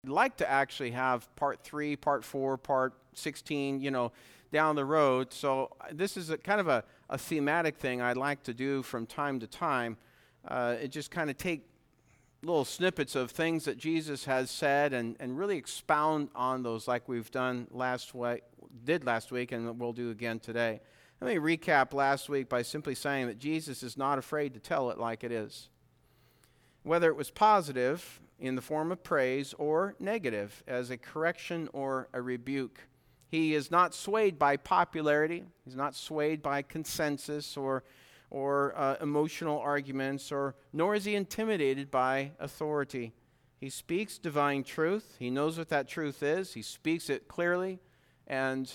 I'd like to actually have part 3, part 4, part 16, down the road. So this is kind of a thematic thing I'd like to do from time to time. It just kind of take little snippets of things that Jesus has said and really expound on those like we've done last week and we'll do again today. Let me recap last week by simply saying that Jesus is not afraid to tell it like it is. Whether it was positive in the form of praise or negative as a correction or a rebuke. He is not swayed by popularity. He's not swayed by consensus or emotional arguments, nor is he intimidated by authority. He speaks divine truth. He knows what that truth is. He speaks it clearly and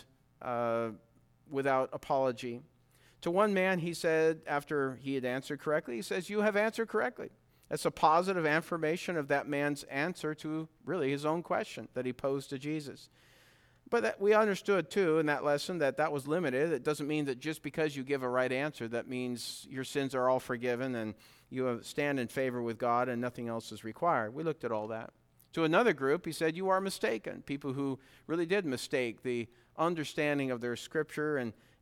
without apology. To one man, he said, after he had answered correctly, he says, "You have answered correctly." That's a positive affirmation of that man's answer to really his own question that he posed to Jesus. But that we understood, too, in that lesson that was limited. It doesn't mean that just because you give a right answer, that means your sins are all forgiven and you stand in favor with God and nothing else is required. We looked at all that. To another group, he said, "You are mistaken." People who really did mistake the understanding of their scripture,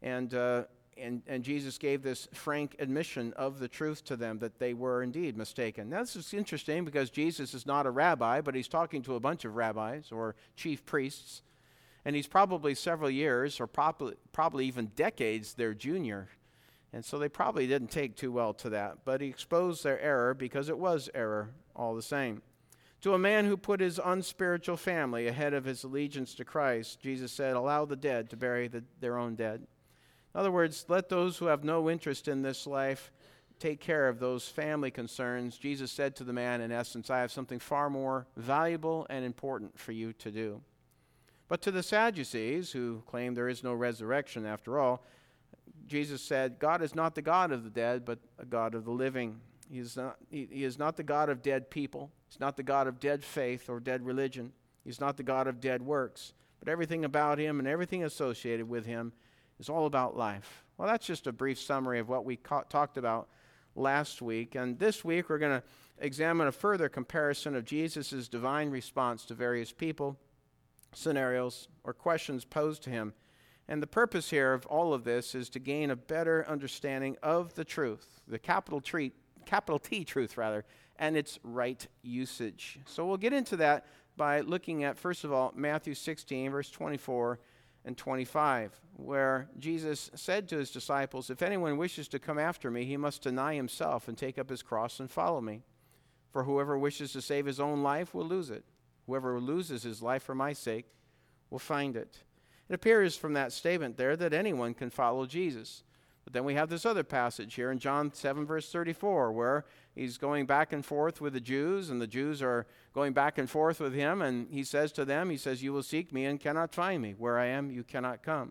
and Jesus gave this frank admission of the truth to them that they were indeed mistaken. Now, this is interesting because Jesus is not a rabbi, but he's talking to a bunch of rabbis or chief priests. And he's probably several years or probably even decades their junior. And so they probably didn't take too well to that. But he exposed their error because it was error all the same. To a man who put his unspiritual family ahead of his allegiance to Christ, Jesus said, "Allow the dead to bury their own dead." In other words, let those who have no interest in this life take care of those family concerns. Jesus said to the man, in essence, "I have something far more valuable and important for you to do." But to the Sadducees, who claim there is no resurrection after all, Jesus said, God is not the God of the dead, but a God of the living. He is not the God of dead people. He's not the God of dead faith or dead religion. He's not the God of dead works. But everything about him and everything associated with him is all about life. Well, that's just a brief summary of what we talked about last week. And this week we're going to examine a further comparison of Jesus' divine response to various people, scenarios, or questions posed to him. And the purpose here of all of this is to gain a better understanding of the truth, the capital T truth, and its right usage. So we'll get into that by looking at, first of all, Matthew 16, verse 24 and 25, where Jesus said to his disciples, "If anyone wishes to come after me, he must deny himself and take up his cross and follow me. For whoever wishes to save his own life will lose it. Whoever loses his life for my sake will find it." It appears from that statement there that anyone can follow Jesus. But then we have this other passage here in John 7, verse 34, where he's going back and forth with the Jews, and the Jews are going back and forth with him, and he says to them, "You will seek me and cannot find me. Where I am, you cannot come."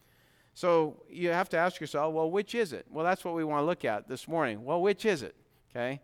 So you have to ask yourself, well, which is it? Well, that's what we want to look at this morning. Well, which is it? Okay?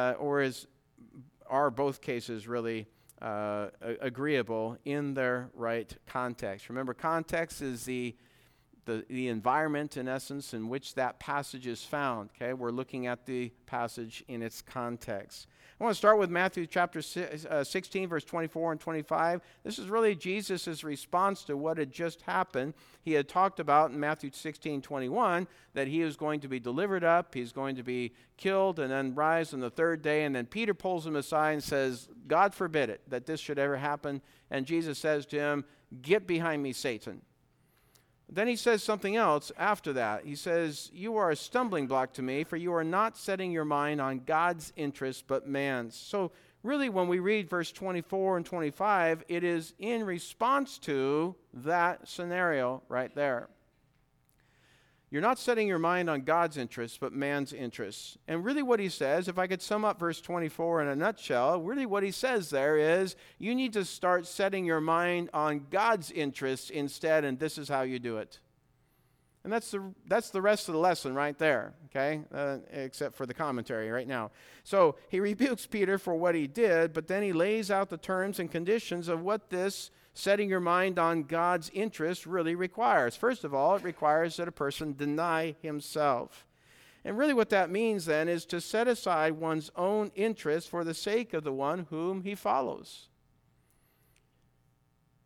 Are both cases really agreeable in their right context? Remember, context is the environment, in essence, in which that passage is found. Okay, we're looking at the passage in its context. I want to start with Matthew chapter 16, verse 24 and 25. This is really Jesus' response to what had just happened. He had talked about in Matthew 16, 21, that he was going to be delivered up, he's going to be killed, and then rise on the third day. And then Peter pulls him aside and says, "God forbid it, that this should ever happen." And Jesus says to him, "Get behind me, Satan." Then he says something else after that. He says, "You are a stumbling block to me, for you are not setting your mind on God's interests, but man's." So really, when we read verse 24 and 25, it is in response to that scenario right there. You're not setting your mind on God's interests, but man's interests. And really what he says, if I could sum up verse 24 in a nutshell, really what he says there is, you need to start setting your mind on God's interests instead, and this is how you do it. And that's the rest of the lesson right there, okay, except for the commentary right now. So he rebukes Peter for what he did, but then he lays out the terms and conditions of what this setting your mind on God's interest really requires. First of all, it requires that a person deny himself. And really what that means then is to set aside one's own interest for the sake of the one whom he follows.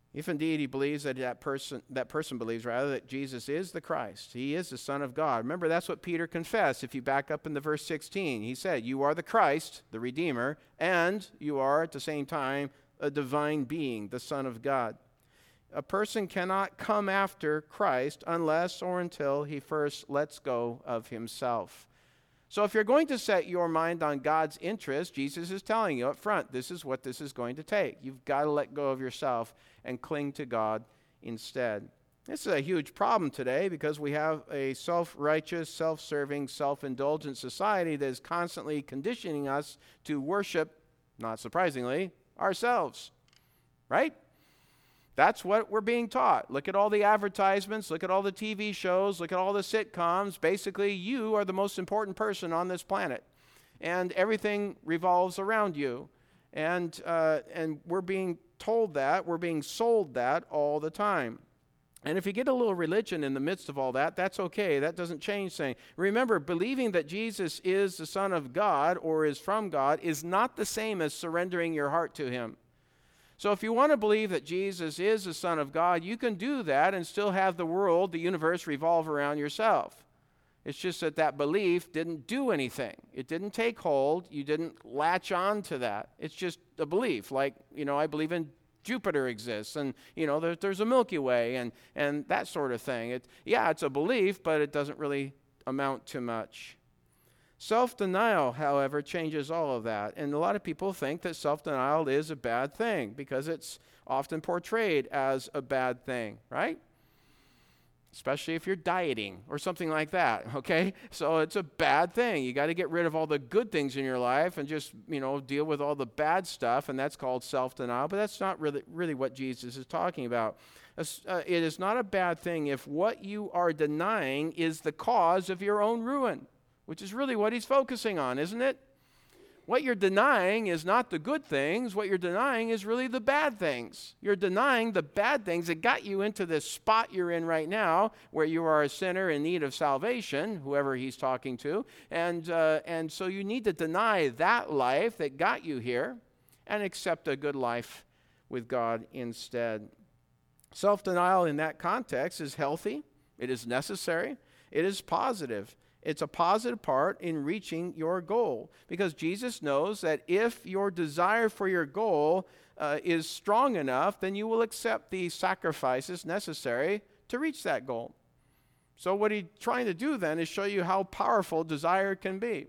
If indeed he believes that person believes rather that Jesus is the Christ, he is the Son of God. Remember, that's what Peter confessed. If you back up in the verse 16, he said, "You are the Christ, the Redeemer, and you are at the same time a divine being, the Son of God." A person cannot come after Christ unless or until he first lets go of himself. So if you're going to set your mind on God's interest, Jesus is telling you up front, this is what this is going to take. You've got to let go of yourself and cling to God instead. This is a huge problem today because we have a self-righteous, self-serving, self-indulgent society that is constantly conditioning us to worship, not surprisingly, ourselves. Right? That's what we're being taught. Look at all the advertisements, look at all the TV shows, look at all the sitcoms. Basically, you are the most important person on this planet, and everything revolves around you. And we're being told that, we're being sold that all the time. And if you get a little religion in the midst of all that, that's okay. That doesn't change things. Remember, believing that Jesus is the Son of God or is from God is not the same as surrendering your heart to him. So if you want to believe that Jesus is the Son of God, you can do that and still have the world, the universe, revolve around yourself. It's just that belief didn't do anything. It didn't take hold. You didn't latch on to that. It's just a belief. Like, I believe in Jupiter exists, and, there's a Milky Way, and that sort of thing. It's a belief, but it doesn't really amount to much. Self-denial, however, changes all of that. And a lot of people think that self-denial is a bad thing because it's often portrayed as a bad thing, right? Especially if you're dieting or something like that, okay? So it's a bad thing. You got to get rid of all the good things in your life and just, deal with all the bad stuff, and that's called self-denial. But that's not really what Jesus is talking about. It is not a bad thing if what you are denying is the cause of your own ruin, which is really what he's focusing on, isn't it? What you're denying is not the good things. What you're denying is really the bad things. You're denying the bad things that got you into this spot you're in right now, where you are a sinner in need of salvation, whoever he's talking to. And so you need to deny that life that got you here and accept a good life with God instead. Self-denial in that context is healthy. It is necessary. It is positive. It's a positive part in reaching your goal, because Jesus knows that if your desire for your goal is strong enough, then you will accept the sacrifices necessary to reach that goal. So what he's trying to do then is show you how powerful desire can be.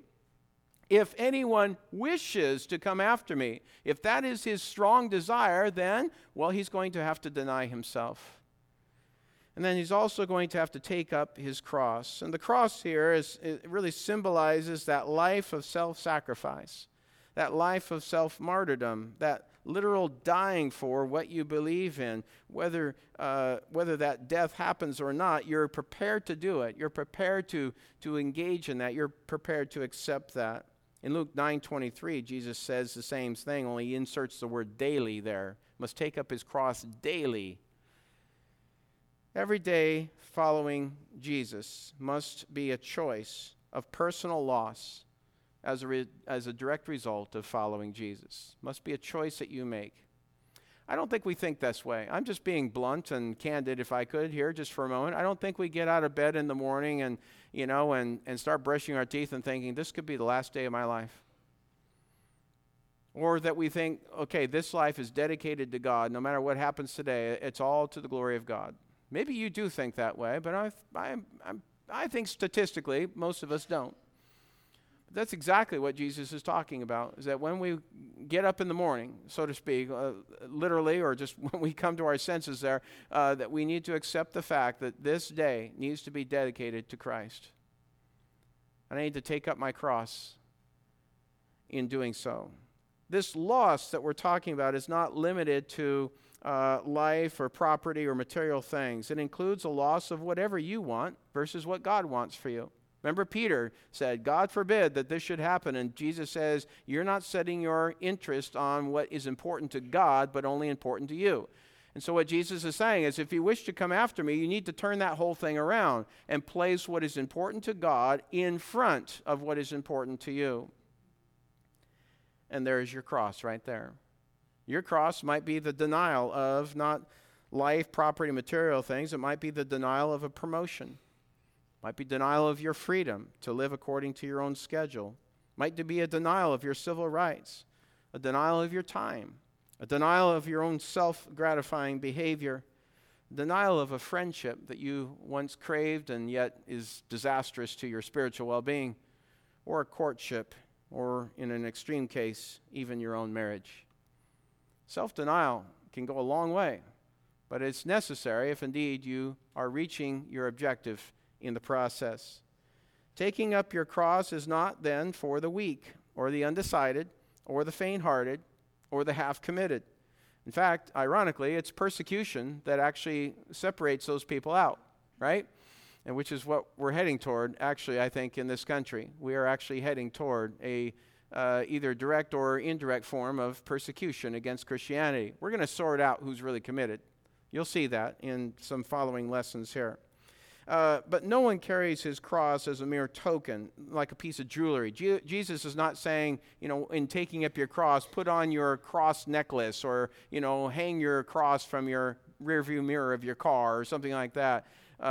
If anyone wishes to come after me, if that is his strong desire, then, he's going to have to deny himself. And then he's also going to have to take up his cross. And the cross here it really symbolizes that life of self-sacrifice, that life of self-martyrdom, that literal dying for what you believe in. Whether that death happens or not, you're prepared to do it. You're prepared to engage in that. You're prepared to accept that. In Luke 9:23, Jesus says the same thing, only he inserts the word daily there. Must take up his cross daily. Every day following Jesus must be a choice of personal loss as a direct result of following Jesus. Must be a choice that you make. I don't think we think this way. I'm just being blunt and candid, if I could, here just for a moment. I don't think we get out of bed in the morning and start brushing our teeth and thinking, this could be the last day of my life. Or that we think, okay, this life is dedicated to God. No matter what happens today, it's all to the glory of God. Maybe you do think that way, but I think statistically most of us don't. But that's exactly what Jesus is talking about, is that when we get up in the morning, so to speak, literally, or just when we come to our senses there, that we need to accept the fact that this day needs to be dedicated to Christ. And I need to take up my cross in doing so. This loss that we're talking about is not limited to life or property or material things. It includes a loss of whatever you want versus what God wants for you. Remember, Peter said, God forbid that this should happen. And Jesus says, you're not setting your interest on what is important to God, but only important to you. And so what Jesus is saying is, if you wish to come after me, you need to turn that whole thing around and place what is important to God in front of what is important to you. And there's your cross right there. Your cross might be the denial of not life, property, material things. It might be the denial of a promotion. It might be denial of your freedom to live according to your own schedule. It might be a denial of your civil rights, a denial of your time, a denial of your own self-gratifying behavior, a denial of a friendship that you once craved and yet is disastrous to your spiritual well-being, or a courtship, or in an extreme case, even your own marriage. Self-denial can go a long way, but it's necessary if indeed you are reaching your objective in the process. Taking up your cross is not then for the weak, or the undecided, or the faint-hearted, or the half-committed. In fact, ironically, it's persecution that actually separates those people out, right? And which is what we're heading toward, actually, I think, in this country. We are actually heading toward a either direct or indirect form of persecution against Christianity. We're going to sort out who's really committed. You'll see that in some following lessons here. But no one carries his cross as a mere token, like a piece of jewelry. Jesus is not saying, in taking up your cross, put on your cross necklace or, hang your cross from your rearview mirror of your car or something like that,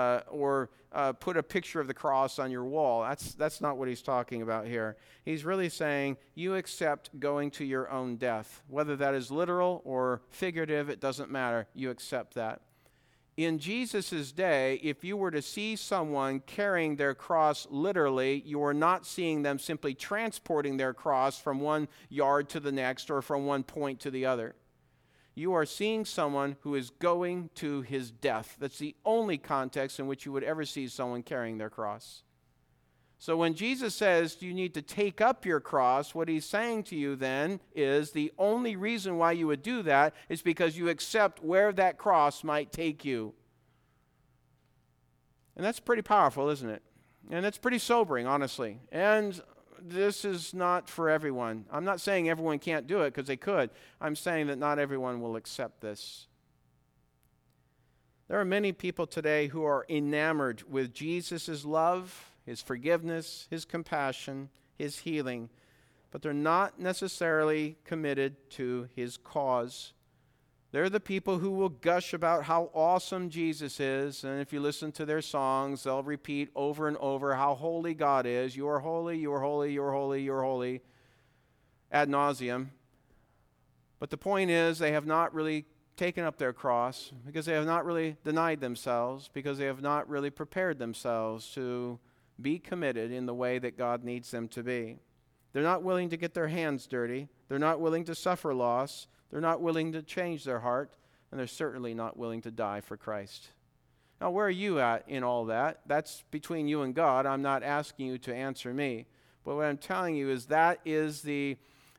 or put a picture of the cross on your wall. That's not what he's talking about here. He's really saying you accept going to your own death. Whether that is literal or figurative, it doesn't matter. You accept that. In Jesus' day, if you were to see someone carrying their cross literally, you are not seeing them simply transporting their cross from one yard to the next or from one point to the other. You are seeing someone who is going to his death. That's the only context in which you would ever see someone carrying their cross. So when Jesus says you need to take up your cross, what he's saying to you then is the only reason why you would do that is because you accept where that cross might take you. And that's pretty powerful, isn't it? And it's pretty sobering, honestly. And this is not for everyone. I'm not saying everyone can't do it, because they could. I'm saying that not everyone will accept this. There are many people today who are enamored with Jesus' love, his forgiveness, his compassion, his healing, but they're not necessarily committed to his cause. They're the people who will gush about how awesome Jesus is, and if you listen to their songs, they'll repeat over and over how holy God is. You are holy, you are holy, you are holy, you are holy, ad nauseum. But the point is, they have not really taken up their cross, because they have not really denied themselves, because they have not really prepared themselves to be committed in the way that God needs them to be. They're not willing to get their hands dirty. They're not willing to suffer loss. They're not willing to change their heart. And they're certainly not willing to die for Christ. Now, where are you at in all that? That's between you and God. I'm not asking you to answer me. But what I'm telling you is that is the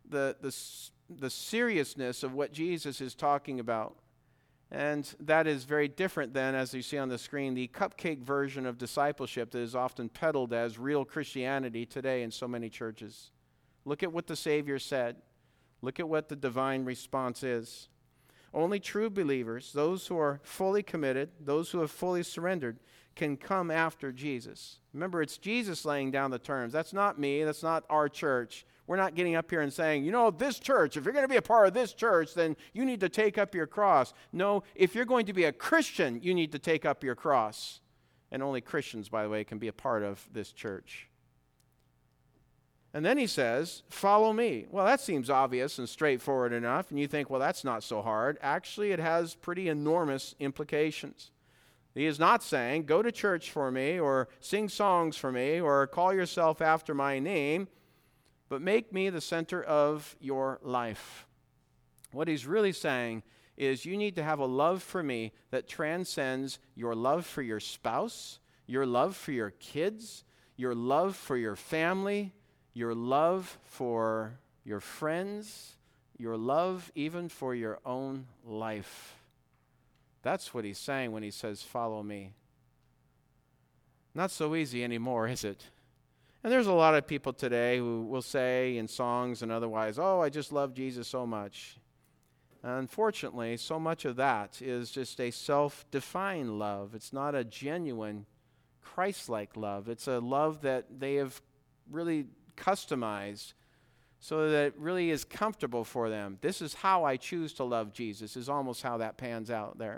seriousness of what Jesus is talking about. And that is very different than, as you see on the screen, the cupcake version of discipleship that is often peddled as real Christianity today in so many churches. Look at what the Savior said. Look at what the divine response is. Only true believers, those who are fully committed, those who have fully surrendered, can come after Jesus. Remember, it's Jesus laying down the terms. That's not me. That's not our church. We're not getting up here and saying, this church, if you're going to be a part of this church, then you need to take up your cross. No, if you're going to be a Christian, you need to take up your cross. And only Christians, by the way, can be a part of this church. And then he says, follow me. Well, that seems obvious and straightforward enough. And you think, well, that's not so hard. Actually, it has pretty enormous implications. He is not saying, go to church for me, or sing songs for me, or call yourself after my name, but make me the center of your life. What he's really saying is you need to have a love for me that transcends your love for your spouse, your love for your kids, your love for your family, your love for your friends, your love even for your own life. That's what he's saying when he says, follow me. Not so easy anymore, is it? And there's a lot of people today who will say in songs and otherwise, oh, I just love Jesus so much. Unfortunately, so much of that is just a self-defined love. It's not a genuine Christ-like love. It's a love that they have really customized so that it really is comfortable for them. This is how I choose to love Jesus, is almost how that pans out there.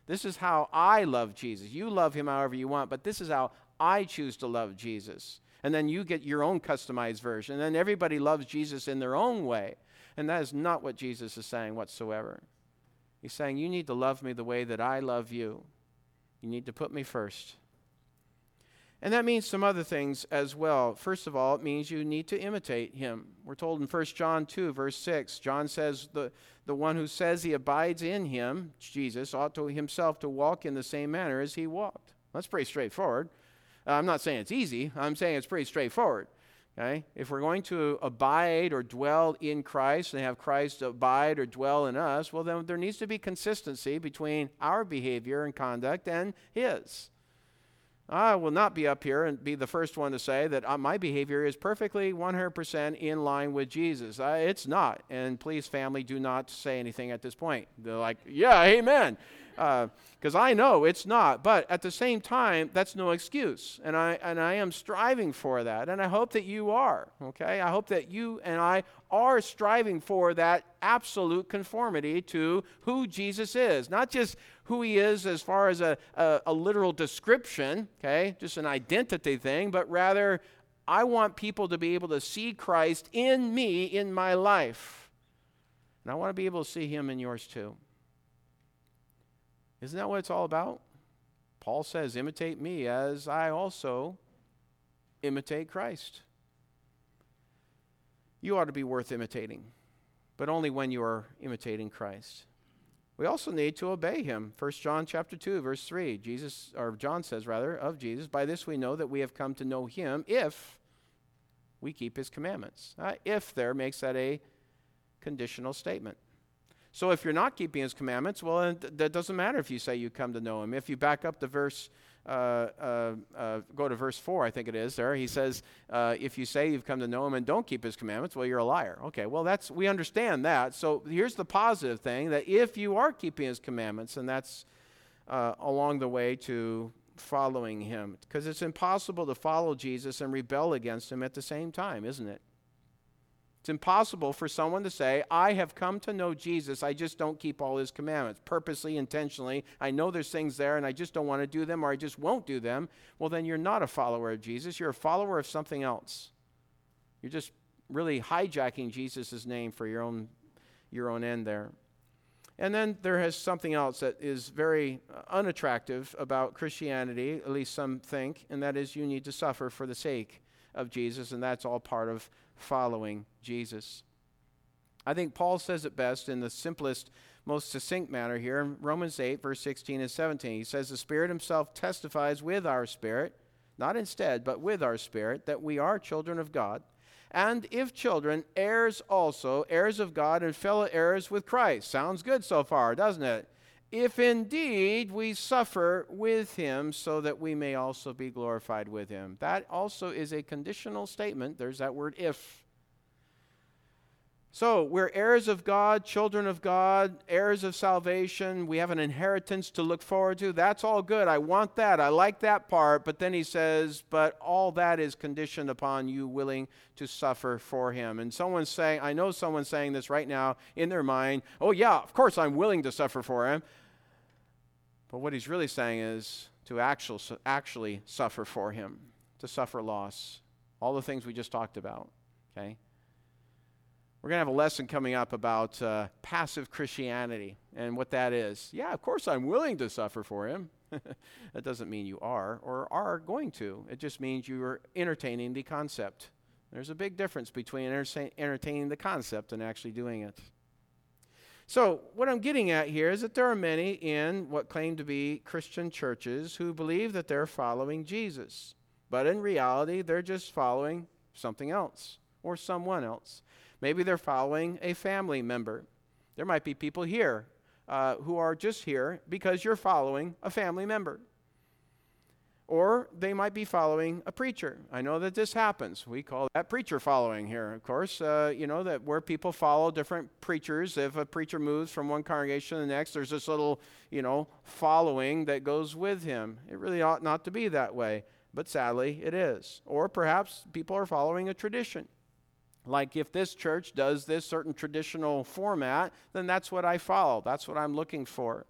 This is how I love Jesus. You love him however you want, but this is how I choose to love Jesus. And then you get your own customized version. And then everybody loves Jesus in their own way. And that is not what Jesus is saying whatsoever. He's saying, you need to love me the way that I love you. You need to put me first. And that means some other things as well. First of all, it means you need to imitate him. We're told in 1 John 2, verse 6, John says, the one who says he abides in him, Jesus, ought to himself to walk in the same manner as he walked. That's pretty straightforward. I'm not saying it's easy. I'm saying it's pretty straightforward. Okay? If we're going to abide or dwell in Christ and have Christ abide or dwell in us, well, then there needs to be consistency between our behavior and conduct and his. I will not be up here and be the first one to say that my behavior is perfectly 100% in line with Jesus. It's not. And please, family, do not say anything at this point. They're like, yeah, amen. Because I know it's not. But at the same time, that's no excuse. And I am striving for that. And I hope that you are. Okay? I hope that you and I are striving for that absolute conformity to who Jesus is. Not just who he is as far as a literal description, okay? Just an identity thing, but rather I want people to be able to see Christ in me, in my life. And I want to be able to see him in yours too. Isn't that what it's all about? Paul says, imitate me as I also imitate Christ. You ought to be worth imitating, but only when you are imitating Christ. We also need to obey him. 1 John chapter 2, verse 3, John says of Jesus, by this we know that we have come to know him if we keep his commandments. If there makes that a conditional statement. So if you're not keeping his commandments, well, that doesn't matter if you say you come to know him. If you back up the verse, go to verse 4, I think it is there. He says, if you say you've come to know him and don't keep his commandments, well, you're a liar. Okay, well, we understand that. So here's the positive thing, that if you are keeping his commandments, and that's along the way to following him. Because it's impossible to follow Jesus and rebel against him at the same time, isn't it? It's impossible for someone to say, I have come to know Jesus, I just don't keep all his commandments, purposely, intentionally. I know there's things there and I just don't want to do them, or I just won't do them. Well, then you're not a follower of Jesus. You're a follower of something else. You're just really hijacking Jesus' name for your own end there. And then there is something else that is very unattractive about Christianity, at least some think, and that is you need to suffer for the sake of Jesus, and that's all part of following Jesus. I think Paul says it best in the simplest, most succinct manner here in Romans 8, verse 16 and 17. He says, the Spirit himself testifies with our spirit, not instead, but with our spirit, that we are children of God. And if children, heirs also, heirs of God and fellow heirs with Christ. Sounds good so far, doesn't it? If indeed we suffer with him, so that we may also be glorified with him. That also is a conditional statement. There's that word if. So we're heirs of God, children of God, heirs of salvation. We have an inheritance to look forward to. That's all good. I want that. I like that part. But then he says, but all that is conditioned upon you willing to suffer for him. And I know someone's saying this right now in their mind. Oh yeah, of course I'm willing to suffer for him. But what he's really saying is to actually suffer for him, to suffer loss. All the things we just talked about, okay? We're going to have a lesson coming up about passive Christianity and what that is. Yeah, of course I'm willing to suffer for him. That doesn't mean you are or are going to. It just means you are entertaining the concept. There's a big difference between entertaining the concept and actually doing it. So what I'm getting at here is that there are many in what claim to be Christian churches who believe that they're following Jesus. But in reality, they're just following something else or someone else. Maybe they're following a family member. There might be people here who are just here because you're following a family member. Or they might be following a preacher. I know that this happens. We call that preacher following here, of course. That where people follow different preachers. If a preacher moves from one congregation to the next, there's this little, following that goes with him. It really ought not to be that way, but sadly it is. Or perhaps people are following a tradition. Like if this church does this certain traditional format, then that's what I follow. That's what I'm looking for.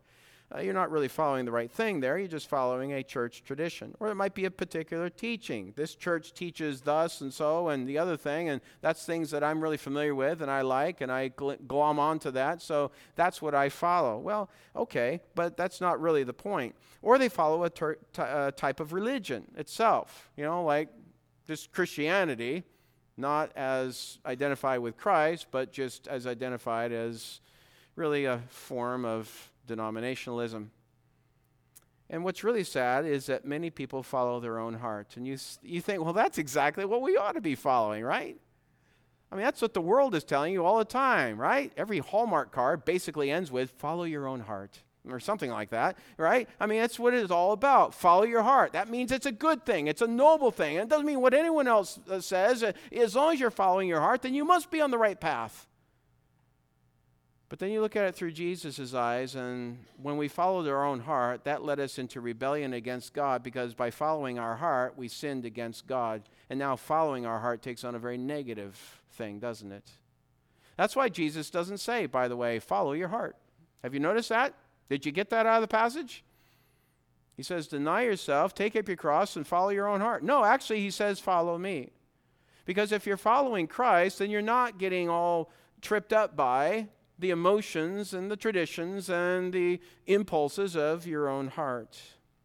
you're not really following the right thing there. You're just following a church tradition. Or it might be a particular teaching. This church teaches thus and so and the other thing, and that's things that I'm really familiar with and I like, and I glom onto that, so that's what I follow. Well, okay, but that's not really the point. Or they follow a type of religion itself, like just Christianity, not as identified with Christ, but just as identified as really a form of denominationalism. And what's really sad is that many people follow their own heart. And you think, well, that's exactly what we ought to be following, right? I mean, that's what the world is telling you all the time, right? Every Hallmark card basically ends with, follow your own heart, or something like that, right? I mean, that's what it is all about. Follow your heart. That means it's a good thing. It's a noble thing. And it doesn't mean what anyone else says. As long as you're following your heart, then you must be on the right path. But then you look at it through Jesus' eyes, and when we followed our own heart, that led us into rebellion against God, because by following our heart, we sinned against God. And now following our heart takes on a very negative thing, doesn't it? That's why Jesus doesn't say, by the way, follow your heart. Have you noticed that? Did you get that out of the passage? He says, deny yourself, take up your cross, and follow your own heart. No, actually, he says, follow me. Because if you're following Christ, then you're not getting all tripped up by the emotions and the traditions and the impulses of your own heart.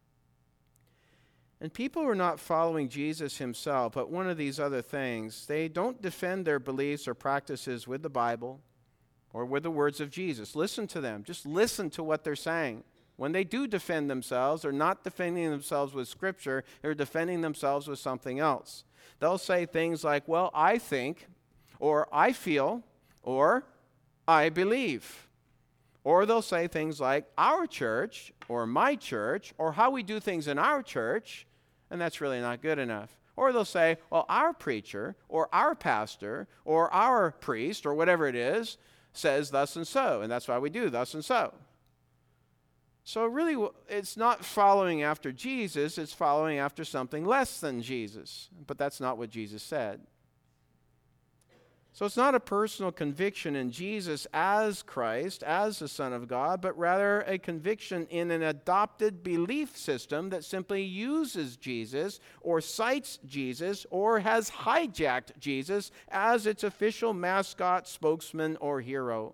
And people who are not following Jesus himself, but one of these other things, they don't defend their beliefs or practices with the Bible or with the words of Jesus. Listen to them. Just listen to what they're saying. When they do defend themselves, they're not defending themselves with Scripture, they're defending themselves with something else. They'll say things like, well, I think, or I feel, or I believe. Or they'll say things like, our church, or my church, or how we do things in our church, and that's really not good enough. Or they'll say, well, our preacher, or our pastor, or our priest, or whatever it is, says thus and so, and that's why we do thus and so. So really, it's not following after Jesus, it's following after something less than Jesus. But that's not what Jesus said. So it's not a personal conviction in Jesus as Christ, as the Son of God, but rather a conviction in an adopted belief system that simply uses Jesus or cites Jesus or has hijacked Jesus as its official mascot, spokesman, or hero.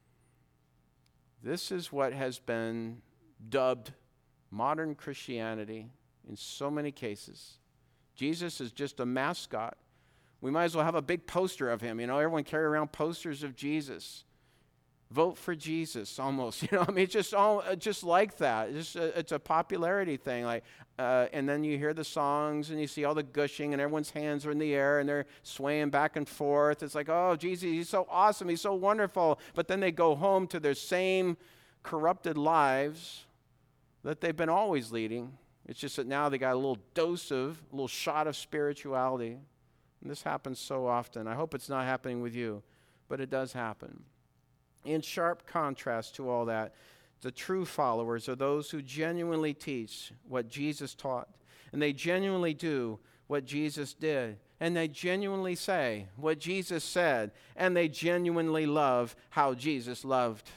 This is what has been dubbed modern Christianity in so many cases. Jesus is just a mascot. We might as well have a big poster of him. Everyone carry around posters of Jesus. Vote for Jesus, almost. I mean, it's just like that. It's a popularity thing. And then you hear the songs and you see all the gushing and everyone's hands are in the air and they're swaying back and forth. It's like, oh, Jesus, he's so awesome. He's so wonderful. But then they go home to their same corrupted lives that they've been always leading. It's just that now they got a little shot of spirituality. And this happens so often. I hope it's not happening with you, but it does happen. In sharp contrast to all that, the true followers are those who genuinely teach what Jesus taught, and they genuinely do what Jesus did, and they genuinely say what Jesus said, and they genuinely love how Jesus loved.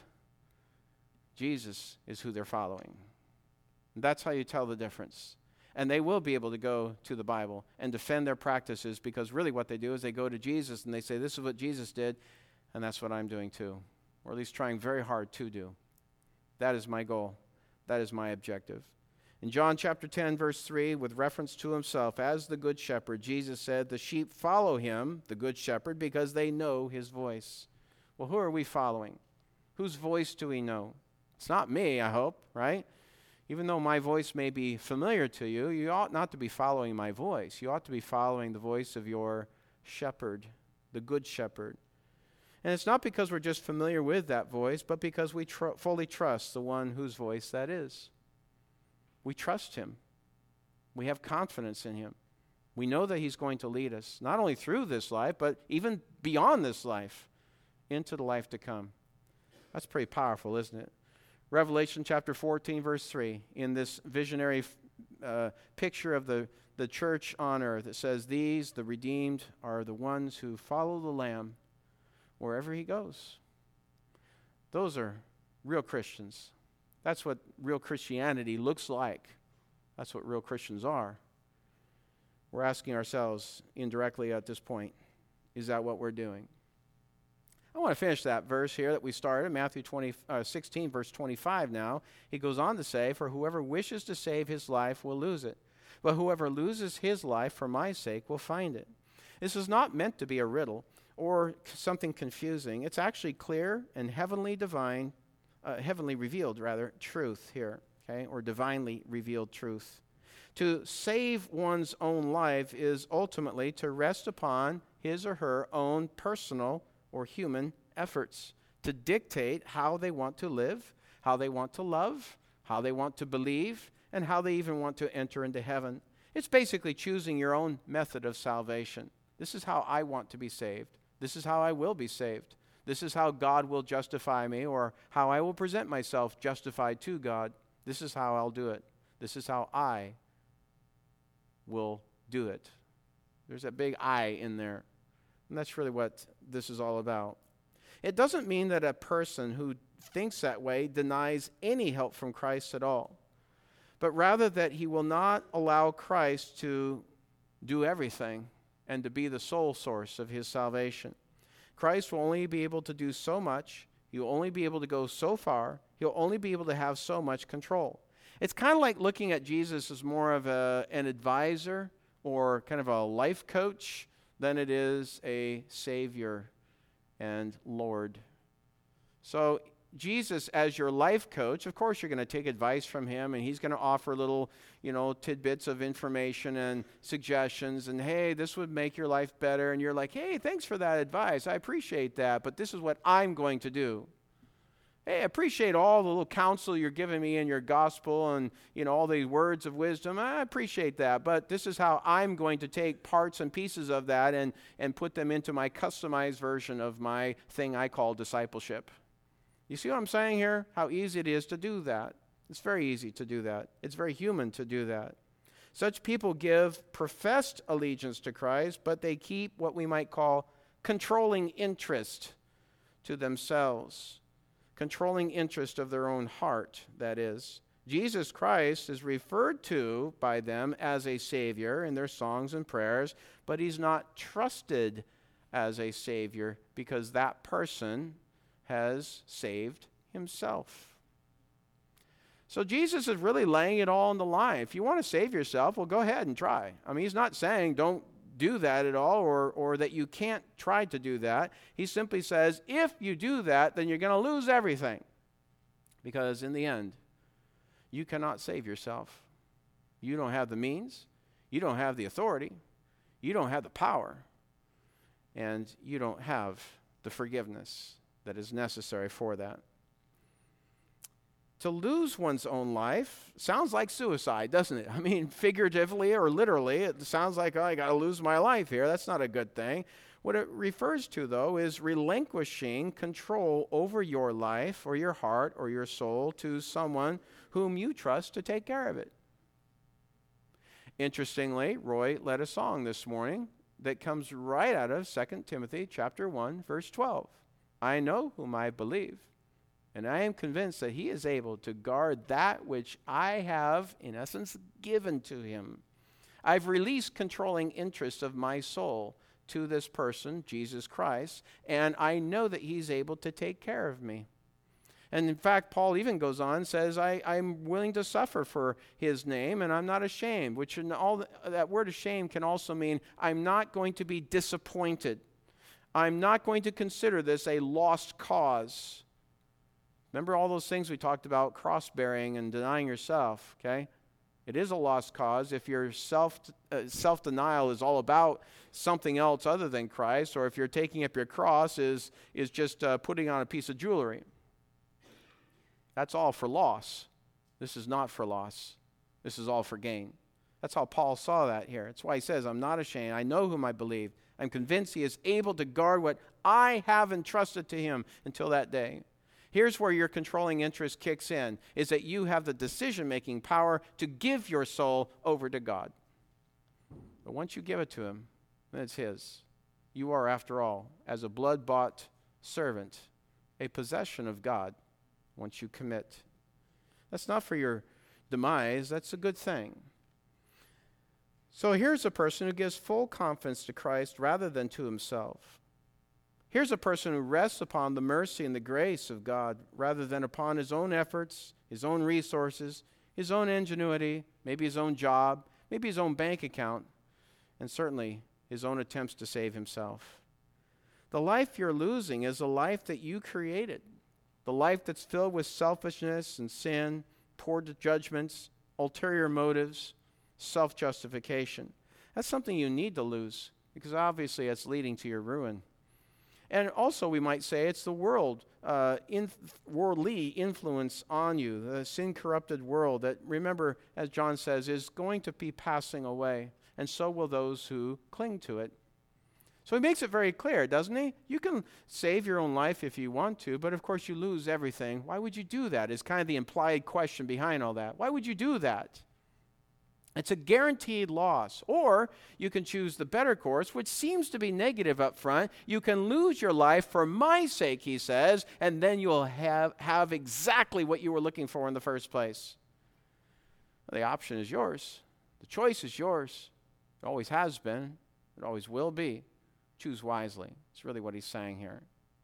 Jesus is who they're following. And that's how you tell the difference. And they will be able to go to the Bible and defend their practices, because really what they do is they go to Jesus and they say, this is what Jesus did, and that's what I'm doing too. Or at least trying very hard to do. That is my goal. That is my objective. In John chapter 10, verse 3, with reference to himself as the good shepherd, Jesus said, the sheep follow him, the good shepherd, because they know his voice. Well, who are we following? Whose voice do we know? It's not me, I hope, right? Even though my voice may be familiar to you, you ought not to be following my voice. You ought to be following the voice of your shepherd, the good shepherd. And it's not because we're just familiar with that voice, but because we fully trust the one whose voice that is. We trust him. We have confidence in him. We know that he's going to lead us, not only through this life, but even beyond this life, into the life to come. That's pretty powerful, isn't it? Revelation chapter 14, verse 3, in this visionary picture of the church on earth, it says, these, the redeemed, are the ones who follow the Lamb wherever he goes. Those are real Christians. That's what real Christianity looks like. That's what real Christians are. We're asking ourselves indirectly at this point, is that what we're doing? I want to finish that verse here that we started, Matthew 16, verse 25 now. He goes on to say, "For whoever wishes to save his life will lose it, but whoever loses his life for my sake will find it." This is not meant to be a riddle or something confusing. It's actually clear and heavenly revealed truth here, okay, or divinely revealed truth. To save one's own life is ultimately to rest upon his or her own personal or human efforts to dictate how they want to live, how they want to love, how they want to believe, and how they even want to enter into heaven. It's basically choosing your own method of salvation. This is how I want to be saved. This is how I will be saved. This is how God will justify me, or how I will present myself justified to God. This is how I'll do it. This is how I will do it. There's a big I in there. And that's really what this is all about. It doesn't mean that a person who thinks that way denies any help from Christ at all, but rather that he will not allow Christ to do everything and to be the sole source of his salvation. Christ will only be able to do so much. He will only be able to go so far. He'll only be able to have so much control. It's kind of like looking at Jesus as more of an advisor or kind of a life coach than it is a Savior and Lord. So Jesus as your life coach, of course you're going to take advice from him, and he's going to offer little, tidbits of information and suggestions, and hey, this would make your life better, and you're like, hey, thanks for that advice, I appreciate that, but this is what I'm going to do. Hey, I appreciate all the little counsel you're giving me in your gospel and, all these words of wisdom. I appreciate that, but this is how I'm going to take parts and pieces of that and put them into my customized version of my thing I call discipleship. You see what I'm saying here? How easy it is to do that. It's very easy to do that. It's very human to do that. Such people give professed allegiance to Christ, but they keep what we might call controlling interest to themselves. Controlling interest of their own heart, that is. Jesus Christ is referred to by them as a Savior in their songs and prayers, but he's not trusted as a Savior because that person has saved himself. So Jesus is really laying it all on the line. If you want to save yourself, well, go ahead and try. I mean, he's not saying don't do that at all, or that you can't try to do that. He simply says, if you do that, then you're going to lose everything. Because in the end, you cannot save yourself. You don't have the means. You don't have the authority. You don't have the power. And you don't have the forgiveness that is necessary for that. To lose one's own life sounds like suicide, doesn't it? I mean, figuratively or literally, it sounds like, I got to lose my life here. That's not a good thing. What it refers to, though, is relinquishing control over your life or your heart or your soul to someone whom you trust to take care of it. Interestingly, Roy led a song this morning that comes right out of 2 Timothy chapter 1, verse 12. I know whom I believe, and I am convinced that he is able to guard that which I have, in essence, given to him. I've released controlling interest of my soul to this person, Jesus Christ, and I know that he's able to take care of me. And in fact, Paul even goes on and says, I'm willing to suffer for his name, and I'm not ashamed, which in all that word ashamed can also mean I'm not going to be disappointed. I'm not going to consider this a lost cause. Remember all those things we talked about, cross-bearing and denying yourself, okay? It is a lost cause if your self-denial is all about something else other than Christ, or if you're taking up your cross is just putting on a piece of jewelry. That's all for loss. This is not for loss. This is all for gain. That's how Paul saw that here. That's why he says, I'm not ashamed. I know whom I believe. I'm convinced he is able to guard what I have entrusted to him until that day. Here's where your controlling interest kicks in, is that you have the decision-making power to give your soul over to God. But once you give it to him, then it's his. You are, after all, as a blood-bought servant, a possession of God once you commit. That's not for your demise. That's a good thing. So here's a person who gives full confidence to Christ rather than to himself. Here's a person who rests upon the mercy and the grace of God rather than upon his own efforts, his own resources, his own ingenuity, maybe his own job, maybe his own bank account, and certainly his own attempts to save himself. The life you're losing is a life that you created, the life that's filled with selfishness and sin, poor judgments, ulterior motives, self-justification. That's something you need to lose because obviously it's leading to your ruin. And also we might say it's the worldly influence on you, the sin-corrupted world that, remember, as John says, is going to be passing away, and so will those who cling to it. So he makes it very clear, doesn't he? You can save your own life if you want to, but of course you lose everything. Why would you do that? Is kind of the implied question behind all that. Why would you do that? It's a guaranteed loss. Or you can choose the better course, which seems to be negative up front. You can lose your life for my sake, he says, and then you'll have exactly what you were looking for in the first place. The option is yours. The choice is yours. It always has been. It always will be. Choose wisely. It's really what he's saying here.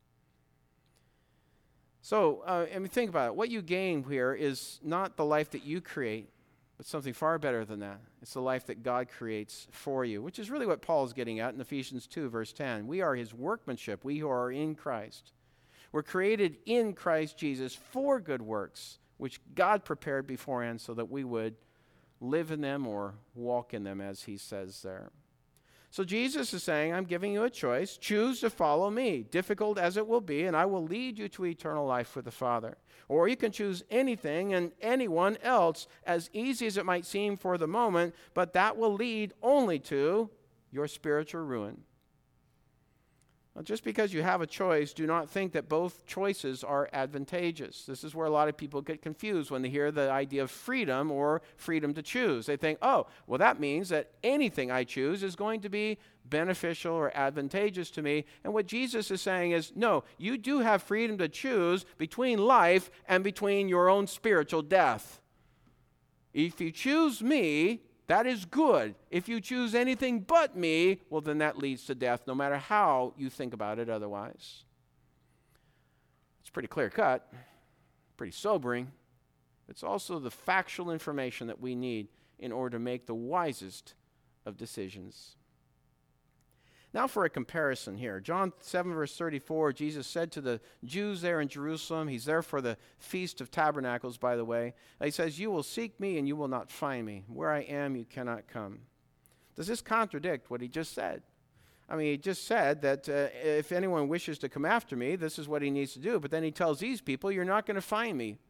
So, think about it. What you gain here is not the life that you create, but something far better than that. It's the life that God creates for you, which is really what Paul is getting at in Ephesians 2, verse 10. We are his workmanship, we who are in Christ. We're created in Christ Jesus for good works, which God prepared beforehand so that we would live in them or walk in them, as he says there. So Jesus is saying, I'm giving you a choice. Choose to follow me, difficult as it will be, and I will lead you to eternal life with the Father. Or you can choose anything and anyone else, as easy as it might seem for the moment, but that will lead only to your spiritual ruin. Now, just because you have a choice, do not think that both choices are advantageous. This is where a lot of people get confused when they hear the idea of freedom or freedom to choose. They think, oh, well, that means that anything I choose is going to be beneficial or advantageous to me. And what Jesus is saying is, no, you do have freedom to choose between life and between your own spiritual death. If you choose me, that is good. If you choose anything but me, well, then that leads to death, no matter how you think about it otherwise. It's pretty clear-cut, pretty sobering. It's also the factual information that we need in order to make the wisest of decisions. Now for a comparison here. John 7, verse 34, Jesus said to the Jews there in Jerusalem, he's there for the Feast of Tabernacles, by the way. He says, you will seek me and you will not find me. Where I am, you cannot come. Does this contradict what he just said? I mean, he just said that if anyone wishes to come after me, this is what he needs to do. But then he tells these people, you're not going to find me.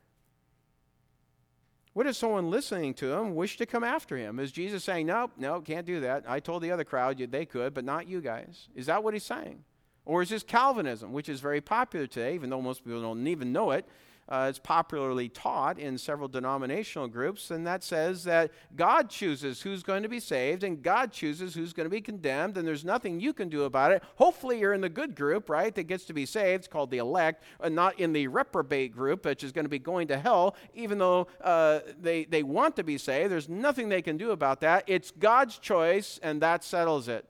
What if someone listening to him wish to come after him? Is Jesus saying, no, can't do that. I told the other crowd they could, but not you guys. Is that what he's saying? Or is this Calvinism, which is very popular today, even though most people don't even know it? It's popularly taught in several denominational groups, and that says that God chooses who's going to be saved, and God chooses who's going to be condemned, and there's nothing you can do about it. Hopefully you're in the good group, right, that gets to be saved. It's called the elect, and not in the reprobate group, which is going to be going to hell, even though they want to be saved. There's nothing they can do about that. It's God's choice, and that settles it.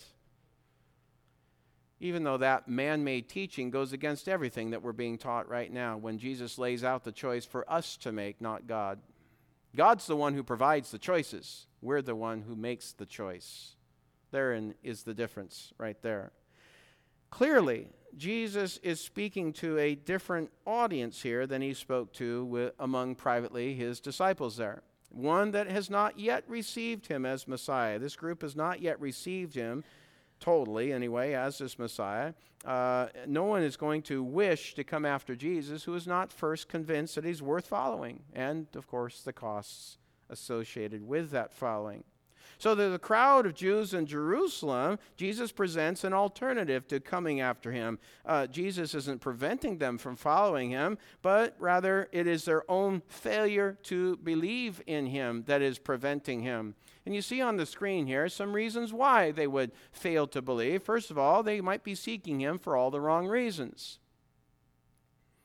Even though that man-made teaching goes against everything that we're being taught right now when Jesus lays out the choice for us to make, not God. God's the one who provides the choices. We're the one who makes the choice. Therein is the difference right there. Clearly, Jesus is speaking to a different audience here than he spoke to among privately his disciples there. One that has not yet received him as Messiah. This group has not yet received him totally, anyway, as this Messiah. No one is going to wish to come after Jesus who is not first convinced that he's worth following, and, of course, the costs associated with that following. So to the crowd of Jews in Jerusalem, Jesus presents an alternative to coming after him. Jesus isn't preventing them from following him, but rather it is their own failure to believe in him that is preventing him. And you see on the screen here some reasons why they would fail to believe. First of all, they might be seeking him for all the wrong reasons.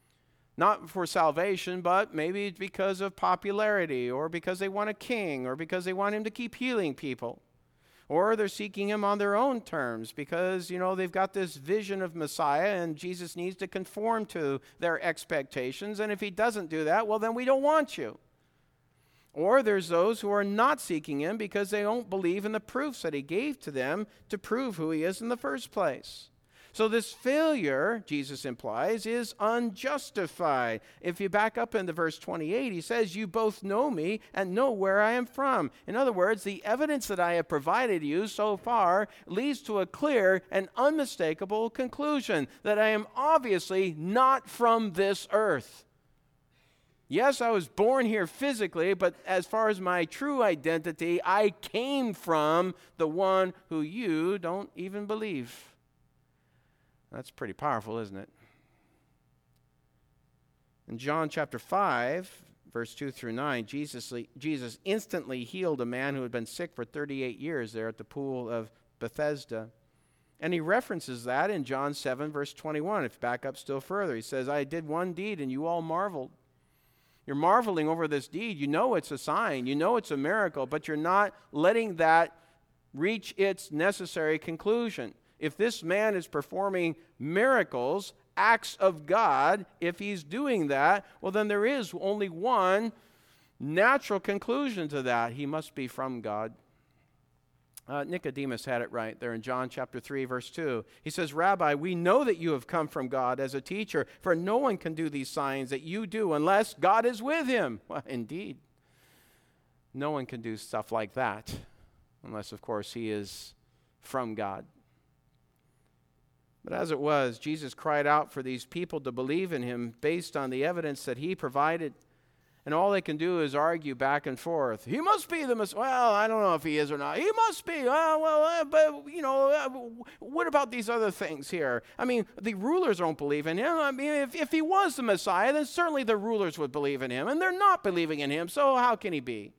Not for salvation, but maybe it's because of popularity, or because they want a king, or because they want him to keep healing people. Or they're seeking him on their own terms because, they've got this vision of Messiah and Jesus needs to conform to their expectations. And if he doesn't do that, well, then we don't want you. Or there's those who are not seeking him because they don't believe in the proofs that he gave to them to prove who he is in the first place. So this failure, Jesus implies, is unjustified. If you back up into verse 28, he says, you both know me and know where I am from. In other words, the evidence that I have provided you so far leads to a clear and unmistakable conclusion that I am obviously not from this earth. Yes, I was born here physically, but as far as my true identity, I came from the one who you don't even believe. That's pretty powerful, isn't it? In John chapter 5, verse 2 through 9, Jesus instantly healed a man who had been sick for 38 years there at the pool of Bethesda. And he references that in John 7, verse 21. If you back up still further, he says, I did one deed and you all marveled. You're marveling over this deed. You know it's a sign. You know it's a miracle, but you're not letting that reach its necessary conclusion. If this man is performing miracles, acts of God, if he's doing that, well, then there is only one natural conclusion to that. He must be from God. Nicodemus had it right there in John chapter 3, verse 2. He says, Rabbi, we know that you have come from God as a teacher, for no one can do these signs that you do unless God is with him. Well, indeed. No one can do stuff like that unless, of course, he is from God. But as it was, Jesus cried out for these people to believe in him based on the evidence that he provided. And all they can do is argue back and forth. He must be the Messiah. Well, I don't know if he is or not. He must be. But what about these other things here? I mean, the rulers don't believe in him. I mean, if he was the Messiah, then certainly the rulers would believe in him. And they're not believing in him, so how can he be?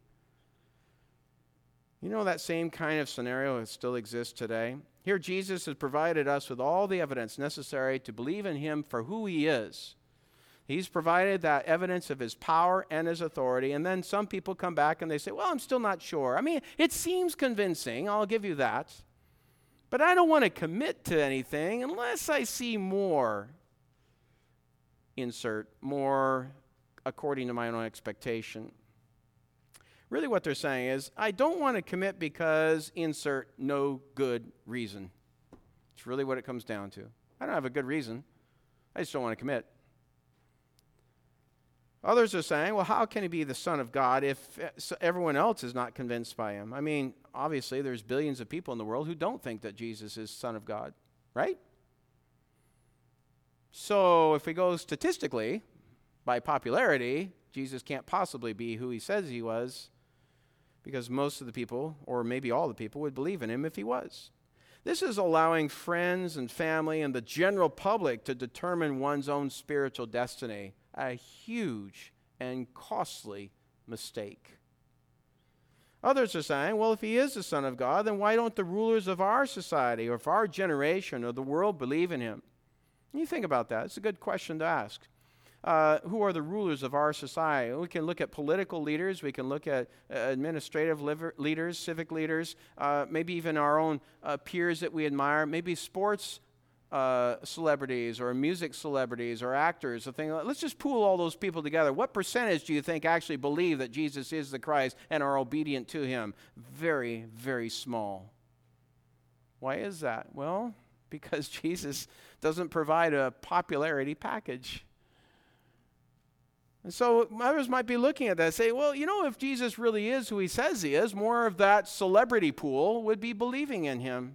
That same kind of scenario still exists today. Here, Jesus has provided us with all the evidence necessary to believe in him for who he is. He's provided that evidence of his power and his authority, and then some people come back and they say, well, I'm still not sure. I mean, it seems convincing, I'll give you that, but I don't want to commit to anything unless I see more, insert, more according to my own expectation. Really what they're saying is, I don't want to commit because, insert, no good reason. It's really what it comes down to. I don't have a good reason. I just don't want to commit. Others are saying, well, how can he be the Son of God if everyone else is not convinced by him? I mean, obviously there's billions of people in the world who don't think that Jesus is Son of God, right? So if we go statistically, by popularity, Jesus can't possibly be who he says he was, because most of the people, or maybe all the people, would believe in him if he was. This is allowing friends and family and the general public to determine one's own spiritual destiny, a huge and costly mistake. Others are saying, well, if he is the Son of God, then why don't the rulers of our society or of our generation or the world believe in him? And you think about that. It's a good question to ask. Who are the rulers of our society? We can look at political leaders. We can look at administrative leaders, civic leaders, maybe even our own peers that we admire, maybe sports celebrities or music celebrities or actors. Let's just pool all those people together. What percentage do you think actually believe that Jesus is the Christ and are obedient to him? Very, very small. Why is that? Well, because Jesus doesn't provide a popularity package. And so others might be looking at that and say, well, if Jesus really is who he says he is, more of that celebrity pool would be believing in him.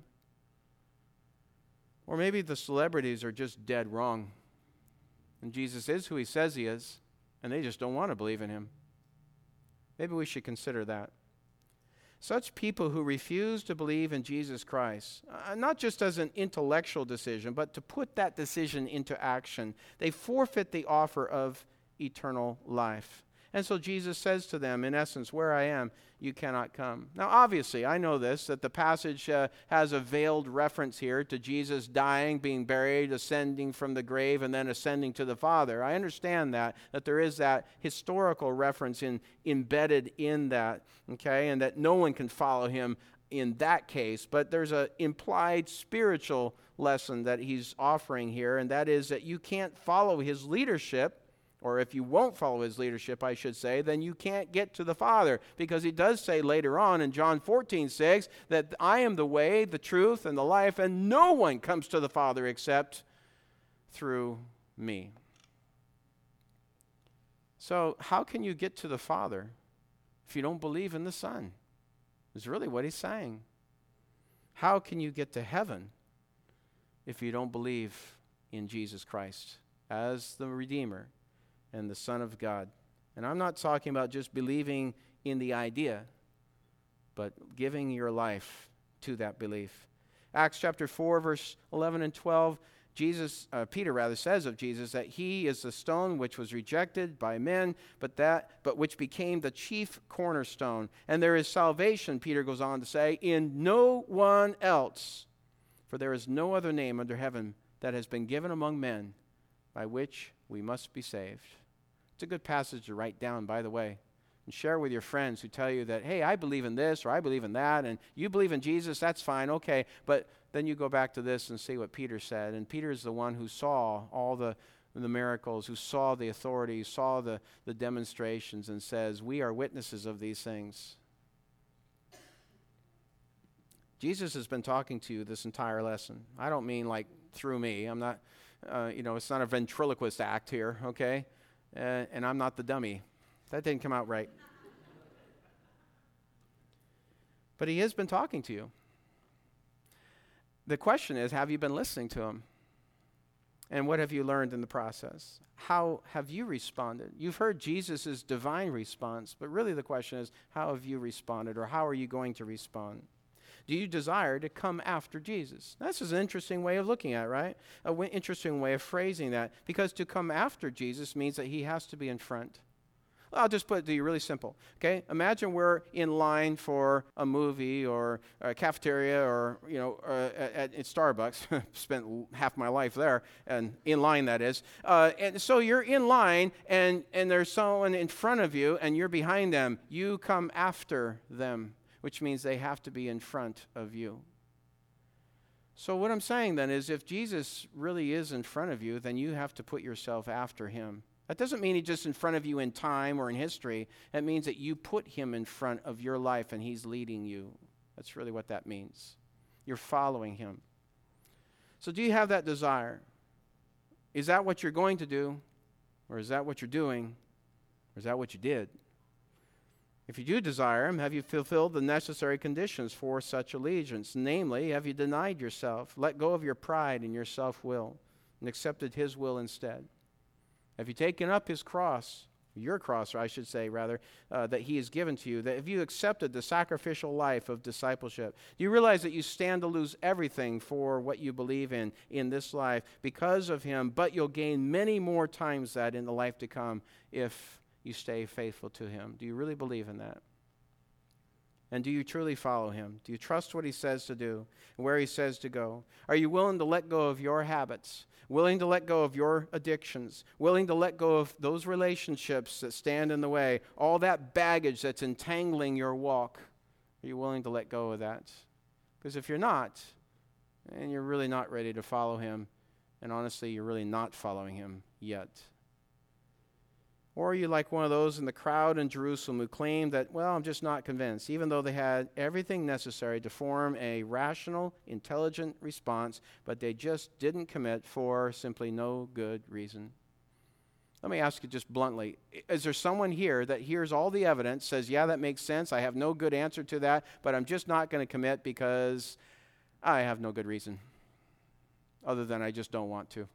Or maybe the celebrities are just dead wrong. And Jesus is who he says he is, and they just don't want to believe in him. Maybe we should consider that. Such people who refuse to believe in Jesus Christ, not just as an intellectual decision, but to put that decision into action, they forfeit the offer of eternal life. And so Jesus says to them, in essence, where I am, you cannot come. Now, obviously, I know this, that the passage has a veiled reference here to Jesus dying, being buried, ascending from the grave, and then ascending to the Father. I understand that there is that historical reference embedded in that, okay, and that no one can follow him in that case. But there's an implied spiritual lesson that he's offering here, and that is that you can't follow his leadership, or if you won't follow his leadership, I should say, then you can't get to the Father. Because he does say later on in John 14:6 that I am the way, the truth, and the life, and no one comes to the Father except through me. So how can you get to the Father if you don't believe in the Son? Is really what he's saying. How can you get to heaven if you don't believe in Jesus Christ as the Redeemer and the Son of God? And I'm not talking about just believing in the idea, but giving your life to that belief. Acts chapter 4, verse 11 and 12, Peter says of Jesus that he is the stone which was rejected by men, but which became the chief cornerstone. And there is salvation, Peter goes on to say, in no one else, for there is no other name under heaven that has been given among men by which we must be saved. It's a good passage to write down, by the way, and share with your friends who tell you that, hey, I believe in this or I believe in that, and you believe in Jesus, that's fine, okay. But then you go back to this and see what Peter said. And Peter is the one who saw all the miracles, who saw the authority, saw the demonstrations, and says, we are witnesses of these things. Jesus has been talking to you this entire lesson. I don't mean like through me. I'm not, it's not a ventriloquist act here, okay? And I'm not the dummy. That didn't come out right. But he has been talking to you. The question is, have you been listening to him? And what have you learned in the process? How have you responded? You've heard Jesus' divine response, but really the question is, how have you responded, or how are you going to respond? Do you desire to come after Jesus? This is an interesting way of looking at it, right? An interesting way of phrasing that, because to come after Jesus means that he has to be in front. I'll just put it to you really simple, okay? Imagine we're in line for a movie or a cafeteria or, at Starbucks. Spent half my life there, and in line, that is. And so you're in line, and there's someone in front of you, and you're behind them. You come after them, which means they have to be in front of you. So what I'm saying then is, if Jesus really is in front of you, then you have to put yourself after him. That doesn't mean he's just in front of you in time or in history. It means that you put him in front of your life and he's leading you. That's really what that means. You're following him. So do you have that desire? Is that what you're going to do? Or is that what you're doing? Or is that what you did? If you do desire him, have you fulfilled the necessary conditions for such allegiance? Namely, have you denied yourself, let go of your pride and your self-will, and accepted his will instead? Have you taken up his cross, your cross, or I should say, rather, that he has given to you? That have you accepted the sacrificial life of discipleship? Do you realize that you stand to lose everything for what you believe in this life because of him, but you'll gain many more times that in the life to come if you stay faithful to him? Do you really believe in that? And do you truly follow him? Do you trust what he says to do and where he says to go? Are you willing to let go of your habits? Willing to let go of your addictions? Willing to let go of those relationships that stand in the way? All that baggage that's entangling your walk? Are you willing to let go of that? Because if you're not, then you're really not ready to follow him. And honestly, you're really not following him yet. Or are you like one of those in the crowd in Jerusalem who claimed that, well, I'm just not convinced, even though they had everything necessary to form a rational, intelligent response, but they just didn't commit for simply no good reason? Let me ask you just bluntly, is there someone here that hears all the evidence, says, yeah, that makes sense, I have no good answer to that, but I'm just not going to commit because I have no good reason, other than I just don't want to? You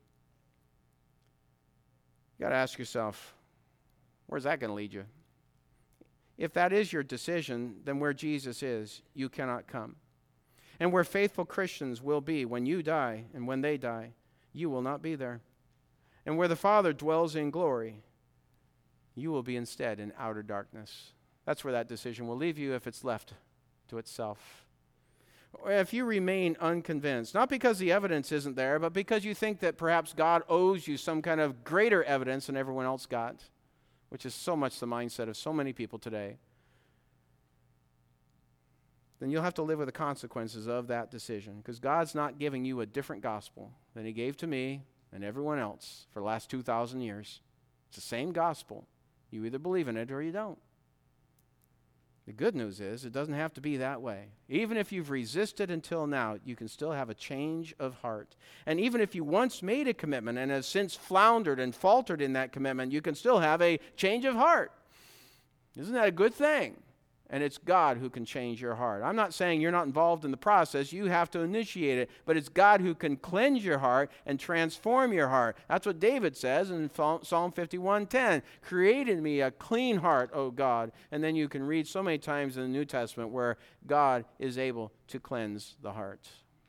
got to ask yourself, where's that going to lead you? If that is your decision, then where Jesus is, you cannot come. And where faithful Christians will be when you die and when they die, you will not be there. And where the Father dwells in glory, you will be instead in outer darkness. That's where that decision will leave you if it's left to itself. Or if you remain unconvinced, not because the evidence isn't there, but because you think that perhaps God owes you some kind of greater evidence than everyone else got, which is so much the mindset of so many people today, then you'll have to live with the consequences of that decision, because God's not giving you a different gospel than he gave to me and everyone else for the last 2,000 years. It's the same gospel. You either believe in it or you don't. The good news is it doesn't have to be that way. Even if you've resisted until now, you can still have a change of heart. And even if you once made a commitment and have since floundered and faltered in that commitment, you can still have a change of heart. Isn't that a good thing? And it's God who can change your heart. I'm not saying you're not involved in the process. You have to initiate it. But it's God who can cleanse your heart and transform your heart. That's what David says in Psalm 51:10. Create in me a clean heart, O God. And then you can read so many times in the New Testament where God is able to cleanse the heart.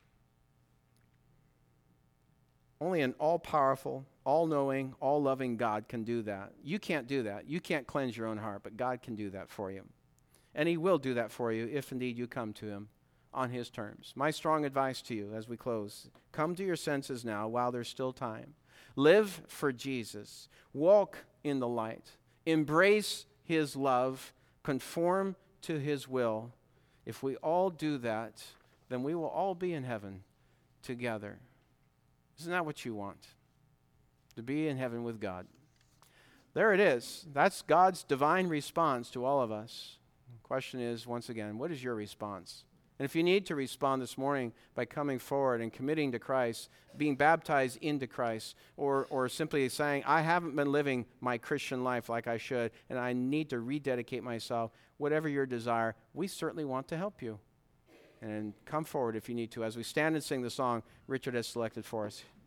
Only an all-powerful, all-knowing, all-loving God can do that. You can't do that. You can't cleanse your own heart, but God can do that for you. And he will do that for you if indeed you come to him on his terms. My strong advice to you as we close, come to your senses now while there's still time. Live for Jesus. Walk in the light. Embrace his love. Conform to his will. If we all do that, then we will all be in heaven together. Isn't that what you want? To be in heaven with God. There it is. That's God's divine response to all of us. The question is, once again, what is your response? And if you need to respond this morning by coming forward and committing to Christ, being baptized into Christ, or simply saying, I haven't been living my Christian life like I should, and I need to rededicate myself, whatever your desire, we certainly want to help you. And come forward if you need to. As we stand and sing the song Richard has selected for us.